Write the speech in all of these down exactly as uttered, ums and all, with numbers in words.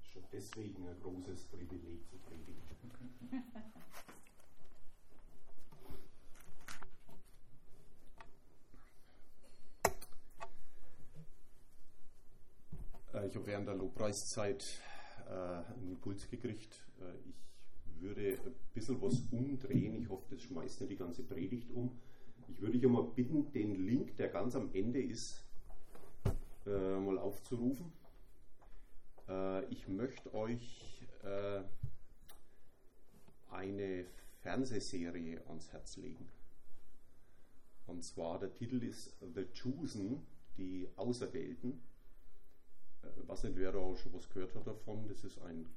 schon deswegen ein großes Privileg zu predigen. Ich habe während der Lobpreiszeit äh, einen Impuls gekriegt. Äh, ich würde ein bisschen was umdrehen. Ich hoffe, das schmeißt nicht die ganze Predigt um. Ich würde dich einmal bitten, den Link, der ganz am Ende ist, äh, mal aufzurufen. Äh, ich möchte euch äh, eine Fernsehserie ans Herz legen. Und zwar, der Titel ist The Chosen, die Auserwählten. Ich weiß nicht, wer da auch schon was gehört hat davon. Das ist ein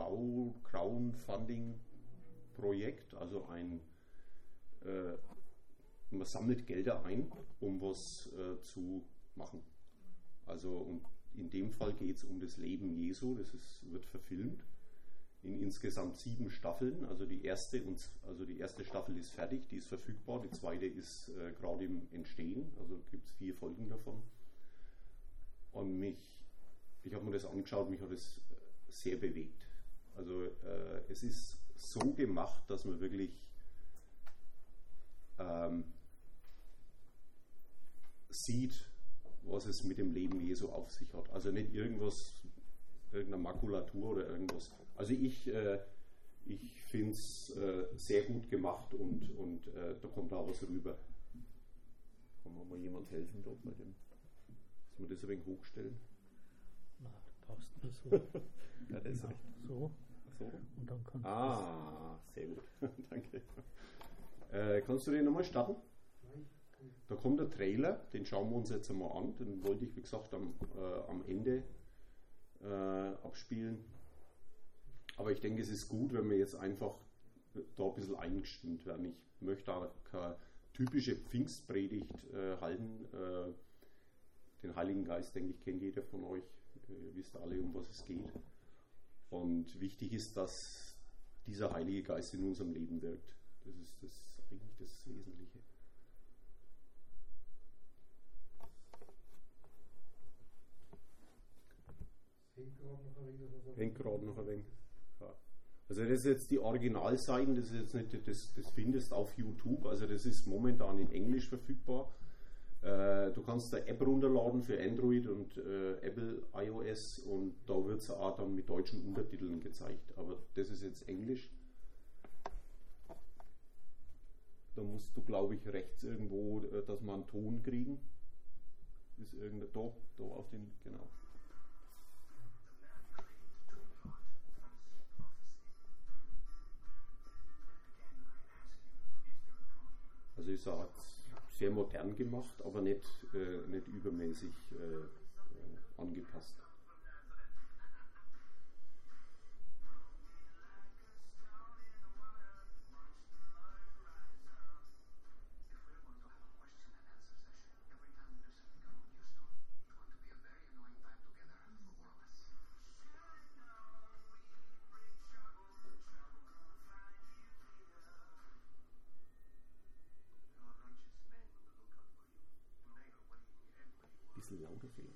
Crowdfunding-Projekt, also ein, äh, man sammelt Gelder ein, um was äh, zu machen. Also und in dem Fall geht es um das Leben Jesu, das ist, wird verfilmt in insgesamt sieben Staffeln. Also die erste, und, also die erste Staffel ist fertig, die ist verfügbar, die zweite ist äh, gerade im Entstehen, also gibt es vier Folgen davon. Und mich Ich habe mir das angeschaut, mich hat es sehr bewegt. Also äh, es ist so gemacht, dass man wirklich ähm, sieht, was es mit dem Leben Jesu auf sich hat. Also nicht irgendwas, irgendeine Makulatur oder irgendwas. Also ich, äh, ich finde es äh, sehr gut gemacht und, und äh, da kommt da was rüber. Kann mir mal jemand helfen dort bei dem? Dass wir das ein wenig hochstellen? Na, du brauchst nur so. Ja, das genau, so. so. Und dann kannst ah, sehr gut. Danke. Äh, kannst du den nochmal starten? Da kommt der Trailer, den schauen wir uns jetzt einmal an. Den wollte ich, wie gesagt, am, äh, am Ende äh, abspielen. Aber ich denke, es ist gut, wenn wir jetzt einfach da ein bisschen eingestimmt werden. Ich möchte da keine typische Pfingstpredigt äh, halten. Äh, den Heiligen Geist, denke ich, kennt jeder von euch. Ihr wisst alle, um was es geht. Und wichtig ist, dass dieser Heilige Geist in unserem Leben wirkt. Das ist das, eigentlich das Wesentliche. Hängt gerade noch ein wenig. Ja. Also das ist jetzt die Originalseiten, das ist jetzt nicht, das, das findest auf YouTube, also das ist momentan in Englisch verfügbar. Äh, du kannst eine App runterladen für Android und äh, Apple iOS und da wird es auch dann mit deutschen Untertiteln gezeigt, aber das ist jetzt Englisch. Da musst du, glaube ich, rechts irgendwo, äh, dass wir einen Ton kriegen. Ist irgendein, da, da auf den, genau. Also ist auch sehr modern gemacht, aber nicht, äh, nicht übermäßig äh, äh, angepasst. Bisschen lauter vielleicht.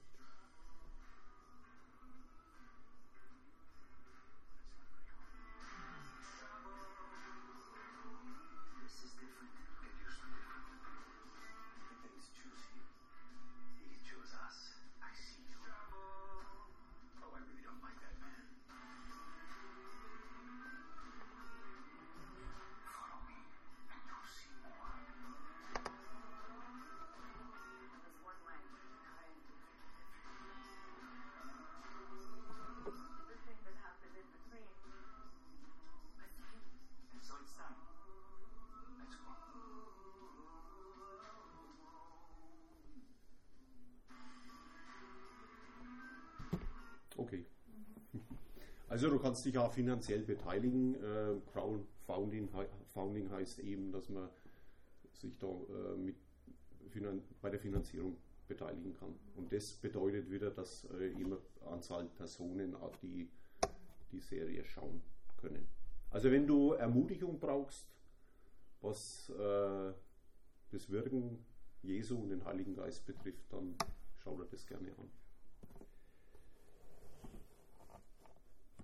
Okay. Also du kannst dich auch finanziell beteiligen. Äh, Crowdfunding Founding heißt eben, dass man sich da äh, mit Finan- bei der Finanzierung beteiligen kann. Und das bedeutet wieder, dass äh, immer Anzahl Personen auch die, die Serie schauen können. Also wenn du Ermutigung brauchst, was äh, das Wirken Jesu und den Heiligen Geist betrifft, dann schau dir das gerne an.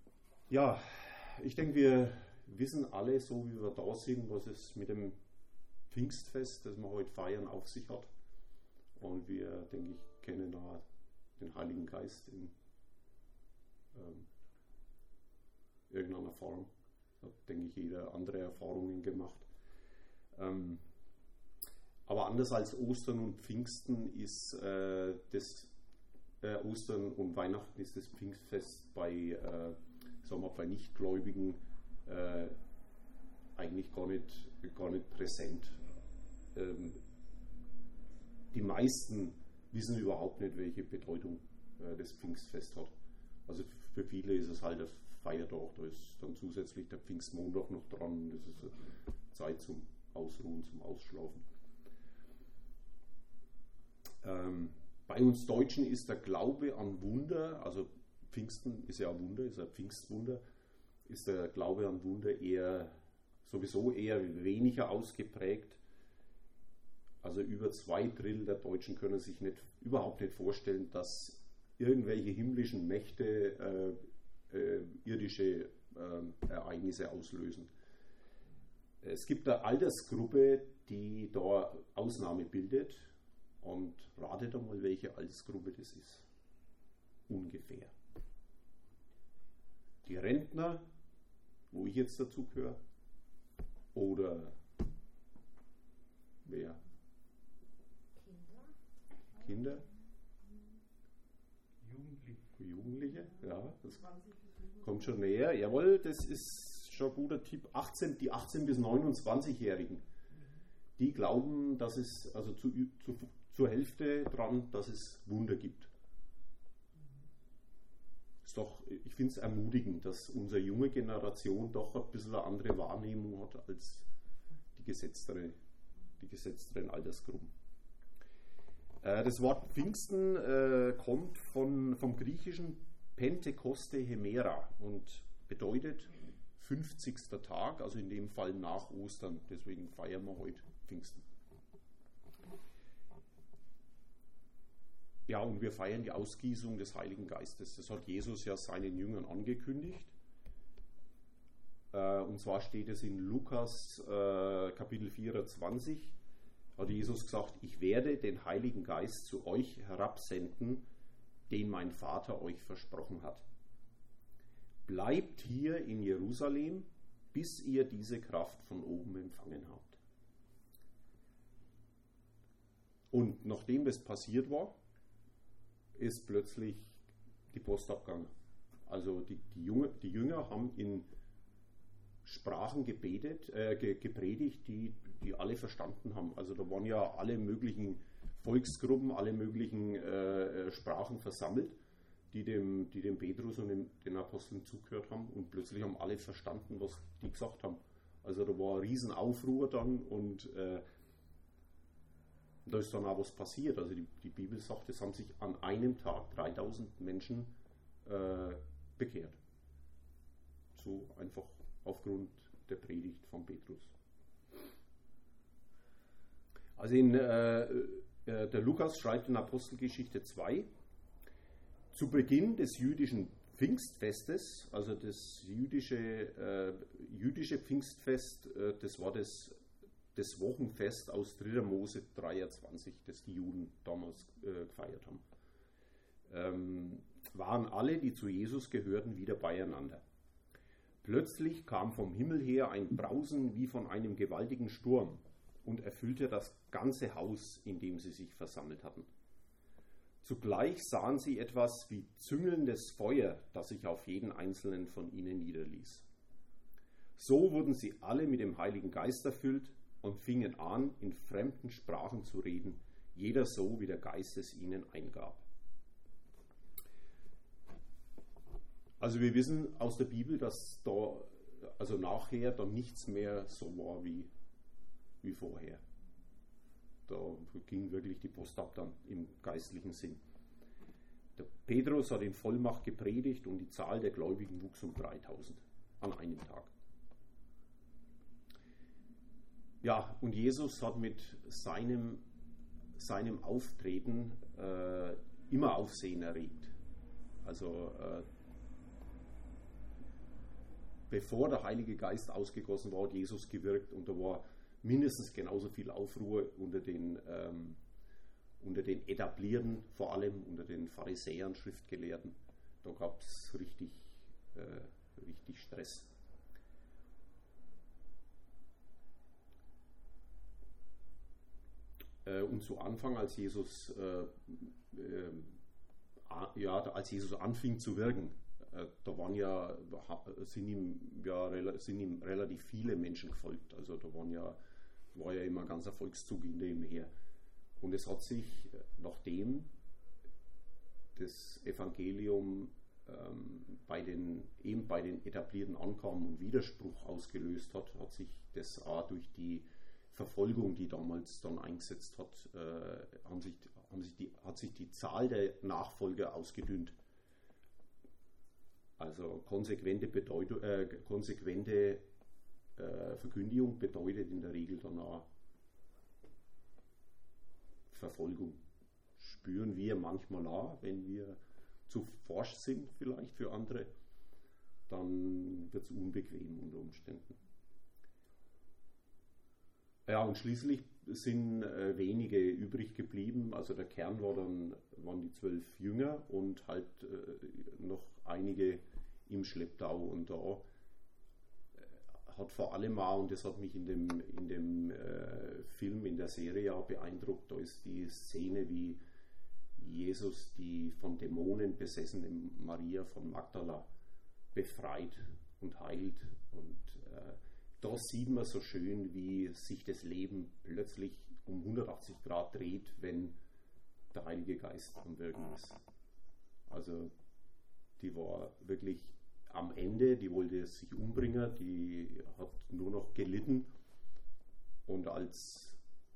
Ja, ich denke, wir wissen alle, so wie wir da sind, was es mit dem Pfingstfest, das wir heute feiern, auf sich hat. Und wir, denke ich, kennen da den Heiligen Geist in ähm, irgendeiner Form. Da hat, denke ich, jeder andere Erfahrungen gemacht. Ähm, aber anders als Ostern und Pfingsten ist äh, das äh, Ostern und Weihnachten ist das Pfingstfest bei, äh, sagen wir, bei Nichtgläubigen äh, eigentlich gar nicht, gar nicht präsent. Ähm, die meisten wissen überhaupt nicht, welche Bedeutung äh, das Pfingstfest hat. Also für viele ist es halt ein Feiertag, da ist dann zusätzlich der Pfingstmontag noch dran, das ist eine Zeit zum Ausruhen, zum Ausschlafen. Ähm, bei uns Deutschen ist der Glaube an Wunder, also Pfingsten ist ja ein Wunder, ist ein Pfingstwunder, ist der Glaube an Wunder eher sowieso eher weniger ausgeprägt. Also über zwei Drittel der Deutschen können sich nicht, überhaupt nicht vorstellen, dass irgendwelche himmlischen Mächte äh, äh, irdische äh, Ereignisse auslösen. Es gibt eine Altersgruppe, die da Ausnahme bildet. Und ratet doch mal, welche Altersgruppe das ist. Ungefähr. Die Rentner, wo ich jetzt dazu gehöre, oder wer? Kinder. Kinder? Jugendliche. Jugendliche, ja, das kommt schon näher. Jawohl, das ist schon ein guter Tipp. achtzehn, die achtzehn- bis neunundzwanzigjährigen, die glauben, dass es, also zu, zu, zur Hälfte dran, dass es Wunder gibt. Ist doch, ich finde es ermutigend, dass unsere junge Generation doch ein bisschen eine andere Wahrnehmung hat als die gesetztere, die gesetzteren Altersgruppen. Äh, das Wort Pfingsten äh, kommt von, vom griechischen Pentekoste Hemera und bedeutet fünfzigster Tag, also in dem Fall nach Ostern. Deswegen feiern wir heute Pfingsten. Ja, und wir feiern die Ausgießung des Heiligen Geistes. Das hat Jesus ja seinen Jüngern angekündigt. Äh, und zwar steht es in Lukas äh, Kapitel vierundzwanzig. Hat Jesus gesagt, ich werde den Heiligen Geist zu euch herabsenden, den mein Vater euch versprochen hat. Bleibt hier in Jerusalem, bis ihr diese Kraft von oben empfangen habt. Und nachdem das passiert war, ist plötzlich die Post abgegangen. Also die, die, Junge, die Jünger haben in Sprachen gebetet, äh, ge, gepredigt, die, die alle verstanden haben. Also da waren ja alle möglichen Volksgruppen, alle möglichen äh, Sprachen versammelt, die dem, die dem Petrus und dem, den Aposteln zugehört haben, und plötzlich haben alle verstanden, was die gesagt haben. Also da war ein Riesenaufruhr dann, und äh, da ist dann auch was passiert. Also die, die Bibel sagt, es haben sich an einem Tag dreitausend Menschen äh, bekehrt. So einfach aufgrund der Predigt von Petrus. Also in, äh, der Lukas schreibt in Apostelgeschichte zwei, zu Beginn des jüdischen Pfingstfestes, also das jüdische, äh, jüdische Pfingstfest, äh, das war das, das Wochenfest aus dritter Mose dreiundzwanzig, das die Juden damals äh, gefeiert haben, ähm, waren alle, die zu Jesus gehörten, wieder beieinander. Plötzlich kam vom Himmel her ein Brausen wie von einem gewaltigen Sturm und erfüllte das ganze Haus, in dem sie sich versammelt hatten. Zugleich sahen sie etwas wie züngelndes Feuer, das sich auf jeden einzelnen von ihnen niederließ. So wurden sie alle mit dem Heiligen Geist erfüllt und fingen an, in fremden Sprachen zu reden, jeder so, wie der Geist es ihnen eingab. Also wir wissen aus der Bibel, dass da also nachher dann nichts mehr so war wie, wie vorher. Da ging wirklich die Post ab dann im geistlichen Sinn. Der Petrus hat in Vollmacht gepredigt und die Zahl der Gläubigen wuchs um dreitausend an einem Tag. Ja, und Jesus hat mit seinem, seinem Auftreten äh, immer Aufsehen erregt. Also äh, bevor der Heilige Geist ausgegossen war, hat Jesus gewirkt und da war mindestens genauso viel Aufruhr unter den, ähm, unter den Etablierten, vor allem unter den Pharisäern, Schriftgelehrten. Da gab es richtig, äh, richtig Stress. Äh, und zu Anfang, als Jesus, äh, äh, ja, als Jesus anfing zu wirken, äh, da waren ja, sind ihm, ja, sind ihm relativ viele Menschen gefolgt. Also da waren ja, war ja immer ein ganzer Volkszug hinter ihm her. Und es hat sich, nachdem das Evangelium ähm, bei den, eben bei den Etablierten ankam und Widerspruch ausgelöst hat, hat sich das auch durch die Verfolgung, die damals dann eingesetzt hat, äh, haben sich, haben sich die, hat sich die Zahl der Nachfolger ausgedünnt. Also konsequente, Bedeutung, äh, konsequente äh, Verkündigung bedeutet in der Regel dann auch Verfolgung. Spüren wir manchmal auch, wenn wir zu forsch sind vielleicht für andere, dann wird es unbequem unter Umständen. Ja, und schließlich sind äh, wenige übrig geblieben. Also der Kern war dann, waren die zwölf Jünger und halt äh, noch einige im Schlepptau. Und da äh, hat vor allem auch, und das hat mich in dem, in dem äh, Film, in der Serie auch beeindruckt, da ist die Szene, wie Jesus die von Dämonen besessene Maria von Magdala befreit und heilt. Und äh, da sieht man so schön, wie sich das Leben plötzlich um hundertachtzig Grad dreht, wenn der Heilige Geist am Wirken ist. Also die war wirklich am Ende, die wollte sich umbringen, die hat nur noch gelitten. Und als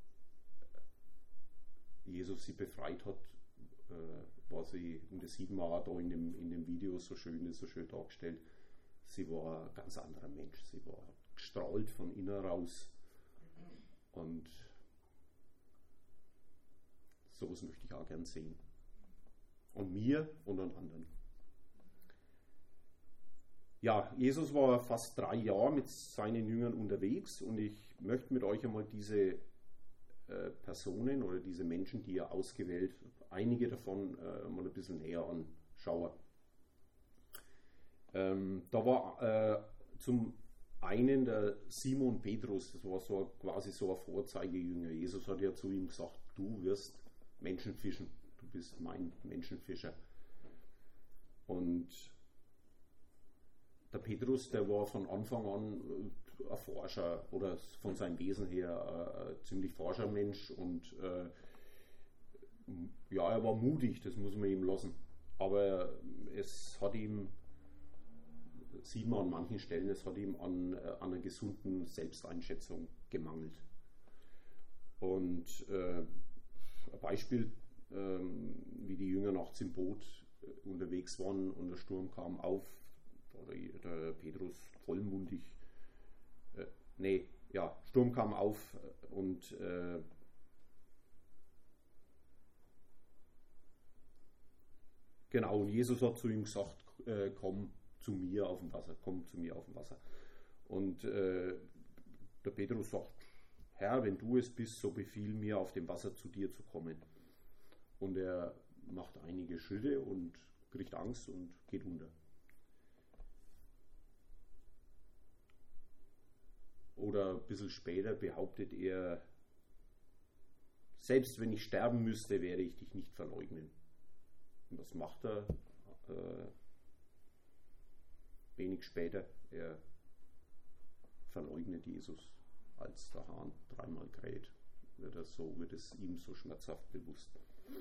Jesus sie befreit hat, äh, war sie, und das sieht man auch da in dem, in dem Video so schön, ist so schön dargestellt, sie war ein ganz anderer Mensch, sie war gestrahlt von innen raus und sowas möchte ich auch gern sehen. An mir und an anderen. Ja, Jesus war fast drei Jahre mit seinen Jüngern unterwegs und ich möchte mit euch einmal diese äh, Personen oder diese Menschen, die er ausgewählt, einige davon äh, mal ein bisschen näher anschauen. Ähm, da war äh, zum einen der Simon Petrus, das war so quasi so ein Vorzeigejünger. Jesus hat ja zu ihm gesagt, du wirst Menschen fischen, du bist mein Menschenfischer. Und der Petrus, der war von Anfang an ein Forscher oder von seinem Wesen her ein ziemlich Forschermensch und äh, ja, er war mutig, das muss man ihm lassen. Aber es hat ihm, sieht man an manchen Stellen, es hat ihm an, an einer gesunden Selbsteinschätzung gemangelt. Und äh, ein Beispiel, äh, wie die Jünger nachts im Boot äh, unterwegs waren und der Sturm kam auf, oder der Petrus vollmundig, äh, nee, ja, Sturm kam auf und äh, genau, und Jesus hat zu ihm gesagt, äh, komm zu mir auf dem Wasser, komm zu mir auf dem Wasser. Und äh, der Petrus sagt, Herr, wenn du es bist, so befiehl mir, auf dem Wasser zu dir zu kommen. Und er macht einige Schritte und kriegt Angst und geht unter. Oder ein bisschen später behauptet er, selbst wenn ich sterben müsste, werde ich dich nicht verleugnen. Und was macht er? Äh, wenig später, er verleugnet Jesus, als der Hahn dreimal kräht. Wird, er so, wird es ihm so schmerzhaft bewusst.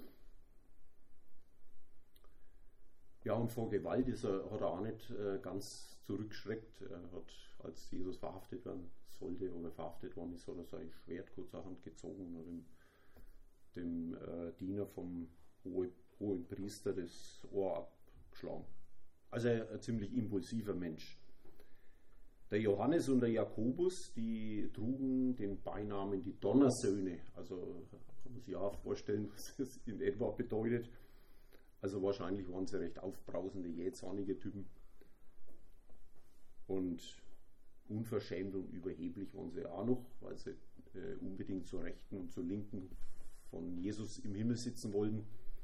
Ja, und vor Gewalt ist er, hat er auch nicht äh, ganz zurückgeschreckt. Er hat, als Jesus verhaftet werden sollte oder verhaftet worden ist, hat er sein Schwert kurzerhand gezogen und hat dem, dem äh, Diener vom Hohe, hohen Priester das Ohr abgeschlagen. Also ein ziemlich impulsiver Mensch. Der Johannes und der Jakobus, die trugen den Beinamen die Donnersöhne. Also kann man sich auch vorstellen, was das in etwa bedeutet. Also wahrscheinlich waren sie recht aufbrausende, jähzornige Typen. Und unverschämt und überheblich waren sie auch noch, weil sie äh, unbedingt zur Rechten und zur Linken von Jesus im Himmel sitzen wollten.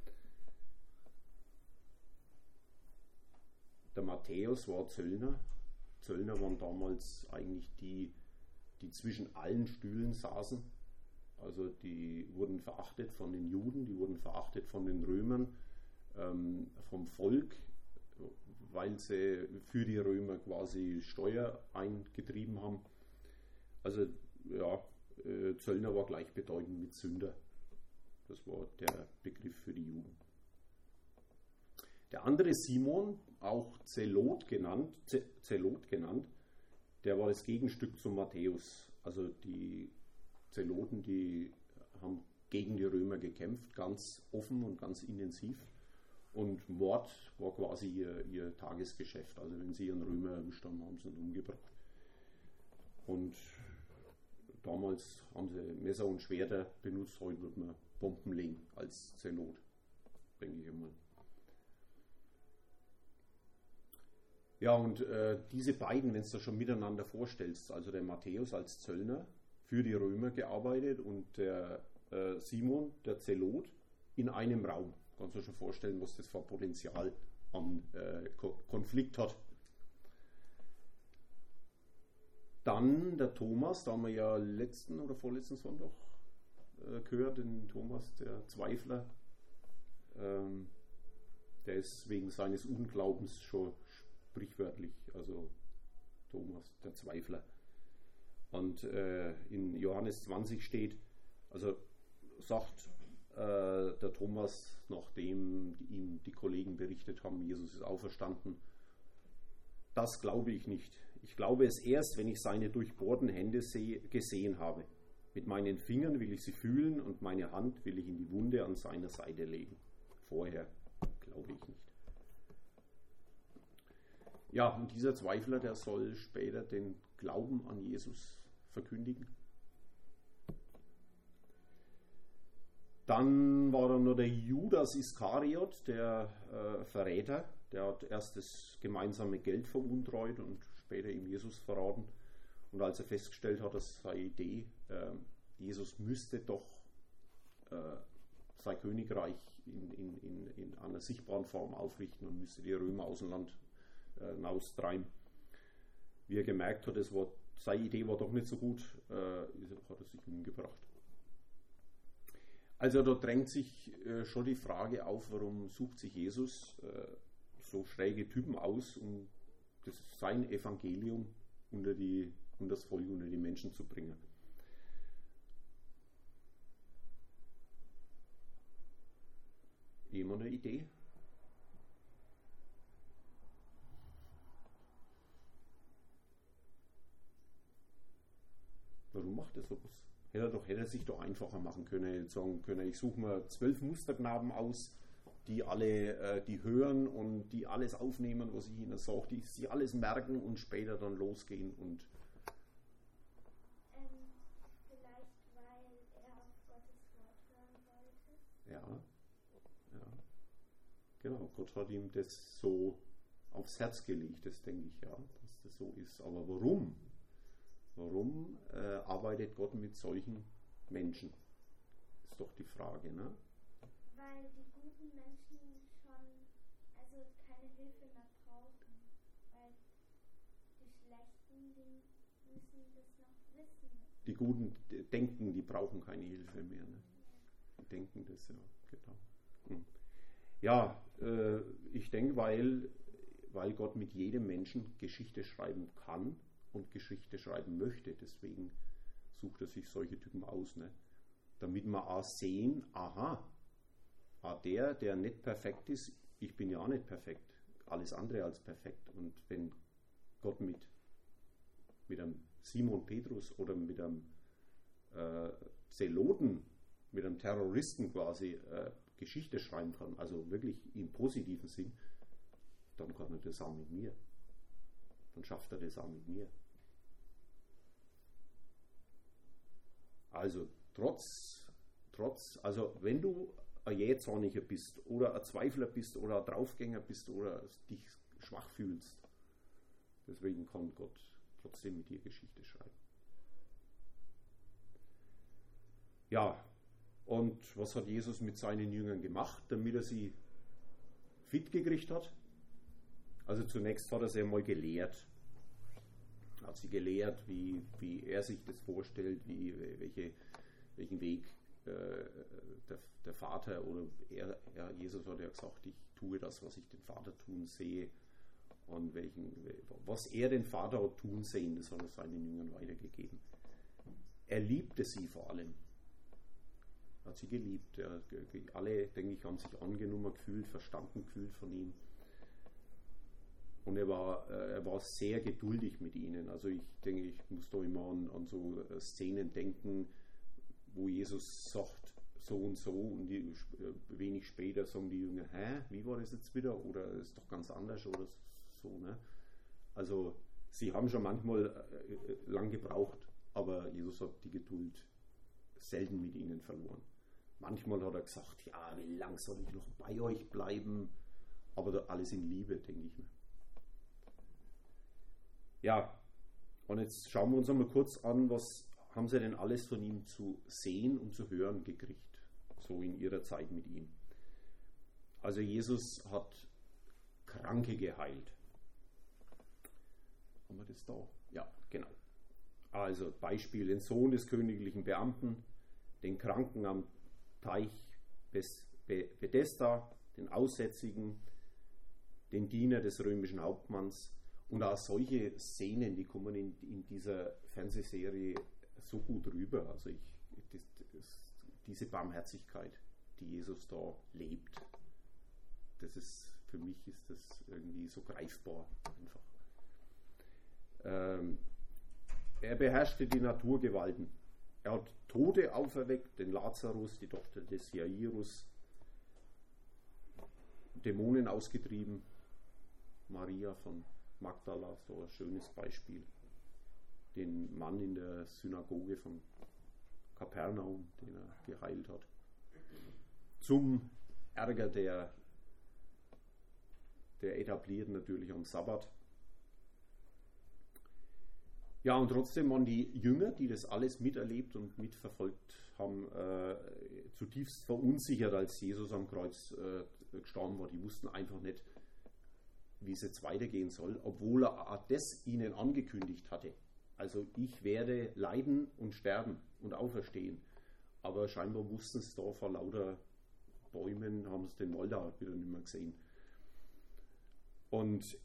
Der Matthäus war Zöllner. Zöllner waren damals eigentlich die, die zwischen allen Stühlen saßen. Also die wurden verachtet von den Juden, die wurden verachtet von den Römern, ähm, vom Volk, weil sie für die Römer quasi Steuer eingetrieben haben. Also ja, äh, Zöllner war gleichbedeutend mit Sünder. Das war der Begriff für die Juden. Der andere Simon, auch Zelot genannt, Zelot genannt, der war das Gegenstück zum Matthäus. Also die Zeloten, die haben gegen die Römer gekämpft, ganz offen und ganz intensiv. Und Mord war quasi ihr, ihr Tagesgeschäft. Also wenn sie ihren Römer erwischt haben, haben sie ihn umgebracht. Und damals haben sie Messer und Schwerter benutzt, heute wird man Bomben legen als Zelot, denke ich immer. Ja, und äh, diese beiden, wenn du das schon miteinander vorstellst, also der Matthäus als Zöllner für die Römer gearbeitet und der äh, Simon, der Zelot, in einem Raum. Kannst du dir schon vorstellen, was das für Potenzial an äh, Ko- Konflikt hat. Dann der Thomas, da haben wir ja letzten oder vorletzten Sonntag äh, gehört, den Thomas, der Zweifler, ähm, der ist wegen seines Unglaubens schon sprichwörtlich, also Thomas, der Zweifler. Und äh, in Johannes zwanzig steht, also sagt äh, der Thomas, nachdem die, ihm die Kollegen berichtet haben, Jesus ist auferstanden, das glaube ich nicht. Ich glaube es erst, wenn ich seine durchbohrten Hände seh, gesehen habe. Mit meinen Fingern will ich sie fühlen und meine Hand will ich in die Wunde an seiner Seite legen. Vorher glaube ich nicht. Ja, und dieser Zweifler, der soll später den Glauben an Jesus verkündigen. Dann war da noch der Judas Iskariot, der äh, Verräter. Der hat erst das gemeinsame Geld veruntreut und später ihm Jesus verraten. Und als er festgestellt hat, dass seine Idee, äh, Jesus müsste doch äh, sein Königreich in, in, in, in einer sichtbaren Form aufrichten und müsste die Römer aus dem Land äh, hinaustreiben. Wie er gemerkt hat, es war, seine Idee war doch nicht so gut, äh, hat er sich umgebracht. Also da drängt sich äh, schon die Frage auf, warum sucht sich Jesus äh, so schräge Typen aus, um das, sein Evangelium unter, die, unter das Volk, unter die Menschen zu bringen. Jemand eine Idee? Warum macht er sowas? Hätte er, doch, hätte er sich doch einfacher machen können, sagen können, ich suche mir zwölf Musterknaben aus, die alle, äh, die hören und die alles aufnehmen, was ich ihnen sage, die sich alles merken und später dann losgehen und ähm, vielleicht, weil er auf Gottes Wort hören wollte. Ja, ja, genau, Gott hat ihm das so aufs Herz gelegt, das denke ich, ja, dass das so ist. Aber warum? Warum äh, arbeitet Gott mit solchen Menschen? Ist doch die Frage, ne? Weil die guten Menschen schon, also keine Hilfe mehr brauchen. Weil die Schlechten, die müssen das noch wissen. Die Guten d- denken, die brauchen keine Hilfe mehr, ne? Die denken das, ja, genau. Hm. Ja, äh, ich denke, weil, weil Gott mit jedem Menschen Geschichte schreiben kann und Geschichte schreiben möchte. Deswegen sucht er sich solche Typen aus, ne? Damit wir auch sehen, aha, ah, der, der nicht perfekt ist, ich bin ja auch nicht perfekt, alles andere als perfekt. Und wenn Gott mit, mit einem Simon Petrus oder mit einem äh, Zeloten, mit einem Terroristen quasi äh, Geschichte schreiben kann, also wirklich im positiven Sinn, dann kann er das auch mit mir. Dann schafft er das auch mit mir. Also trotz, trotz, also wenn du ein Jähzorniger bist oder ein Zweifler bist oder ein Draufgänger bist oder dich schwach fühlst, Deswegen kann Gott trotzdem mit dir Geschichte schreiben. Ja, und was hat Jesus mit seinen Jüngern gemacht, damit er sie fit gekriegt hat? Also zunächst hat er sie einmal gelehrt. Er hat sie gelehrt, wie, wie er sich das vorstellt, wie, welche, welchen Weg äh, der, der Vater oder er, er, Jesus hat ja gesagt, ich tue das, was ich den Vater tun sehe. Und welchen, was er den Vater hat tun sehen, das hat er seinen Jüngern weitergegeben. Er liebte sie vor allem. Er hat sie geliebt. Er, alle, denke ich, haben sich angenommen gefühlt, verstanden gefühlt von ihm. Und er war, er war sehr geduldig mit ihnen. Also ich denke, ich muss da immer an, an so Szenen denken, wo Jesus sagt, so und so, und die, wenig später sagen die Jünger, hä, wie war das jetzt wieder? Oder ist doch ganz anders oder so. Ne? Also sie haben schon manchmal äh, lang gebraucht, aber Jesus hat die Geduld selten mit ihnen verloren. Manchmal hat er gesagt, ja, wie lang soll ich noch bei euch bleiben? Aber da alles in Liebe, denke ich mir. Ja, und jetzt schauen wir uns einmal kurz an, was haben sie denn alles von ihm zu sehen und zu hören gekriegt, so in ihrer Zeit mit ihm. Also Jesus hat Kranke geheilt. Haben wir das da? Ja, genau. Also Beispiel, den Sohn des königlichen Beamten, den Kranken am Teich Bethesda, den Aussätzigen, den Diener des römischen Hauptmanns. Und auch solche Szenen, die kommen in, in dieser Fernsehserie so gut rüber. Also ich, das, das, diese Barmherzigkeit, die Jesus da lebt, das ist, für mich ist das irgendwie so greifbar einfach. Ähm, er beherrschte die Naturgewalten. Er hat Tote auferweckt, den Lazarus, die Tochter des Jairus, Dämonen ausgetrieben, Maria von Magdala, so ein schönes Beispiel. Den Mann in der Synagoge von Kapernaum, den er geheilt hat. Zum Ärger der, der Etablierten natürlich am Sabbat. Ja, und trotzdem waren die Jünger, die das alles miterlebt und mitverfolgt haben, äh, zutiefst verunsichert, als Jesus am Kreuz äh, gestorben war. Die wussten einfach nicht, wie es jetzt weitergehen soll, obwohl er das ihnen angekündigt hatte. Also ich werde leiden und sterben und auferstehen. Aber scheinbar wussten es da vor lauter Bäumen, haben sie den Wald da wieder nicht mehr gesehen. Und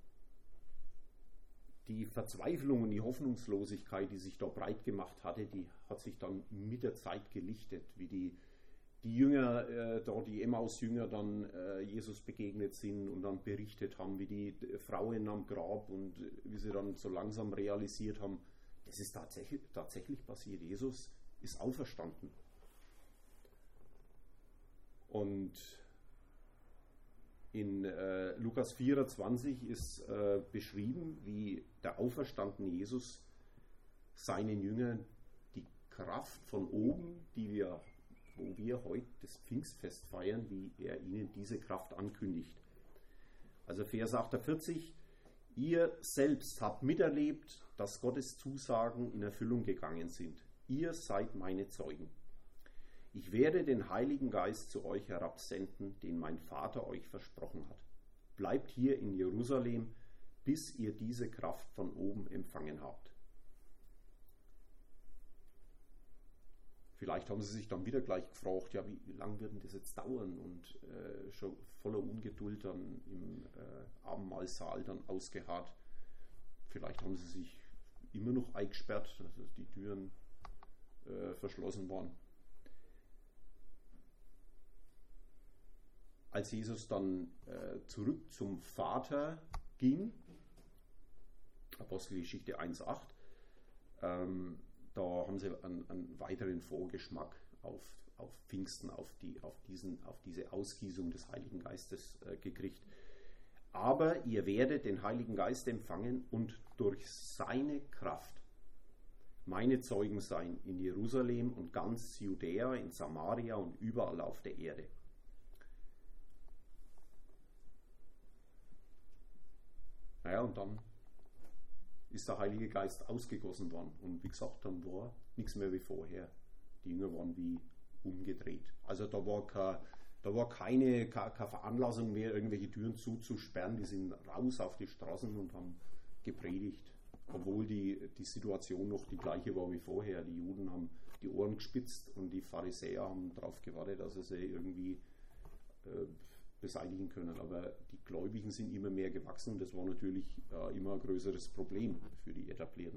die Verzweiflung und die Hoffnungslosigkeit, die sich da breit gemacht hatte, die hat sich dann mit der Zeit gelichtet, wie die, die Jünger, äh, da die Emmaus-Jünger dann äh, Jesus begegnet sind und dann berichtet haben, wie die Frauen am Grab und wie sie dann so langsam realisiert haben, das ist tatsächlich, tatsächlich passiert. Jesus ist auferstanden. Und in äh, Lukas vierundzwanzig ist äh, beschrieben, wie der auferstandene Jesus seinen Jüngern die Kraft von oben, die wir, wo wir heute das Pfingstfest feiern, wie er ihnen diese Kraft ankündigt. Also Vers achtundvierzig, ihr selbst habt miterlebt, dass Gottes Zusagen in Erfüllung gegangen sind. Ihr seid meine Zeugen. Ich werde den Heiligen Geist zu euch herabsenden, den mein Vater euch versprochen hat. Bleibt hier in Jerusalem, bis ihr diese Kraft von oben empfangen habt. Vielleicht haben sie sich dann wieder gleich gefragt, ja, wie, wie lange wird denn das jetzt dauern? Und äh, schon voller Ungeduld dann im äh, Abendmahlsaal dann ausgeharrt. Vielleicht haben sie sich immer noch eingesperrt, dass die Türen äh, verschlossen waren. Als Jesus dann äh, zurück zum Vater ging, Apostelgeschichte eins acht, ähm, da haben sie einen, einen weiteren Vorgeschmack auf, auf Pfingsten, auf, die, auf, diesen, auf diese Ausgießung des Heiligen Geistes äh, gekriegt. Aber ihr werdet den Heiligen Geist empfangen und durch seine Kraft meine Zeugen sein in Jerusalem und ganz Judäa, in Samaria und überall auf der Erde. Naja, und dann ist der Heilige Geist ausgegossen worden. Und wie gesagt, dann war nichts mehr wie vorher. Die Jünger waren wie umgedreht. Also da war, kein, da war keine, keine, keine Veranlassung mehr, irgendwelche Türen zuzusperren. Die sind raus auf die Straßen und haben gepredigt. Obwohl die, die Situation noch die gleiche war wie vorher. Die Juden haben die Ohren gespitzt und die Pharisäer haben darauf gewartet, dass sie sie irgendwie äh, beseitigen können. Aber die Gläubigen sind immer mehr gewachsen und das war natürlich äh, immer ein größeres Problem für die Etablierten.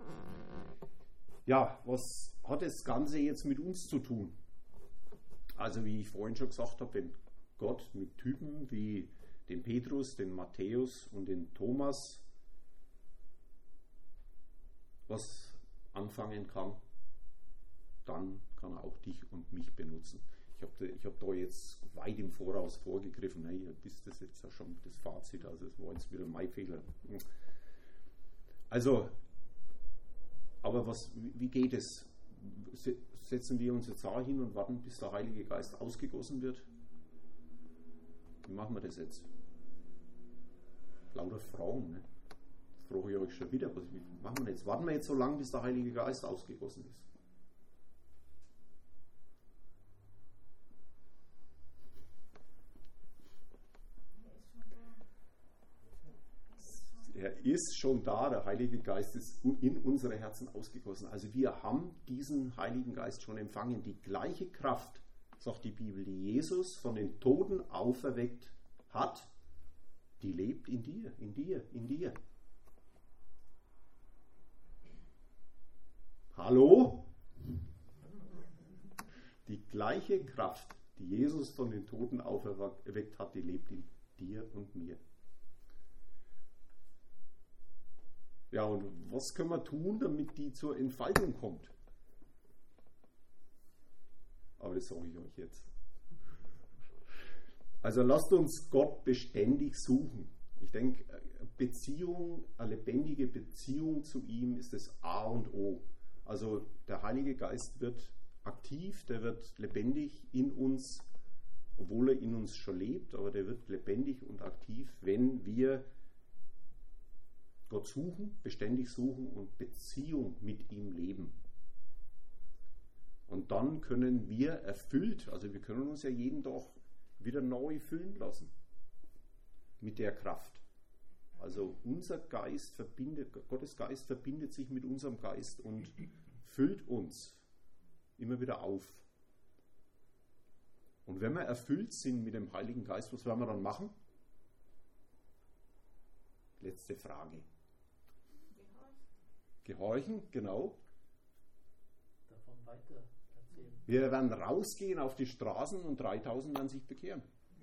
Ja, was hat das Ganze jetzt mit uns zu tun? Also wie ich vorhin schon gesagt habe, wenn Gott mit Typen wie den Petrus, den Matthäus und den Thomas was anfangen kann, dann kann er auch dich und mich benutzen. Ich habe ich hab da jetzt weit im Voraus vorgegriffen, hey, ihr wisst das jetzt ja schon, das Fazit, also es war jetzt wieder mein Fehler. Also, aber was, wie geht es? Setzen wir uns jetzt da hin und warten, bis der Heilige Geist ausgegossen wird? Wie machen wir das jetzt? Lauter Fragen, ne? Das frage ich euch schon wieder. Was wie machen wir jetzt? Warten wir jetzt so lange, bis der Heilige Geist ausgegossen ist? Er ist schon da, der Heilige Geist ist in unsere Herzen ausgegossen. Also wir haben diesen Heiligen Geist schon empfangen. Die gleiche Kraft, sagt die Bibel, die Jesus von den Toten auferweckt hat, die lebt in dir, in dir, in dir. Hallo? Die gleiche Kraft, die Jesus von den Toten auferweckt hat, die lebt in dir und mir. Ja, und was können wir tun, damit die zur Entfaltung kommt? Aber das sage ich euch jetzt. Also lasst uns Gott beständig suchen. Ich denke, Beziehung, eine lebendige Beziehung zu ihm ist das A und O. Also der Heilige Geist wird aktiv, der wird lebendig in uns, obwohl er in uns schon lebt, aber der wird lebendig und aktiv, wenn wir Gott suchen, beständig suchen und Beziehung mit ihm leben. Und dann können wir erfüllt, also wir können uns ja jeden Tag wieder neu füllen lassen mit der Kraft. Also unser Geist verbindet, Gottes Geist verbindet sich mit unserem Geist und füllt uns immer wieder auf. Und wenn wir erfüllt sind mit dem Heiligen Geist, was werden wir dann machen? Letzte Frage. Gehorchen, genau. Davon weiter erzählen. Wir werden rausgehen auf die Straßen und dreitausend werden sich bekehren.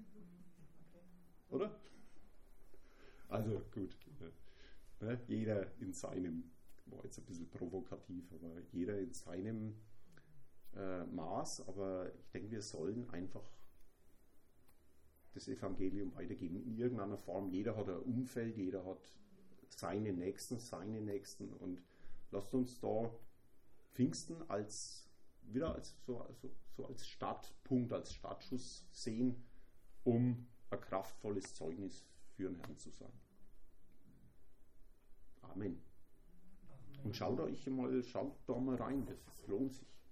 Oder? Also gut. Ne? Jeder in seinem, war jetzt ein bisschen provokativ, aber jeder in seinem äh, Maß. Aber ich denke, wir sollen einfach das Evangelium weitergeben. In irgendeiner Form. Jeder hat ein Umfeld, jeder hat seine Nächsten, seine Nächsten und lasst uns da Pfingsten als wieder als so, also, so als Startpunkt, als Startschuss sehen, um ein kraftvolles Zeugnis für den Herrn zu sein. Amen. Und schaut euch mal, schaut da mal rein, das lohnt sich.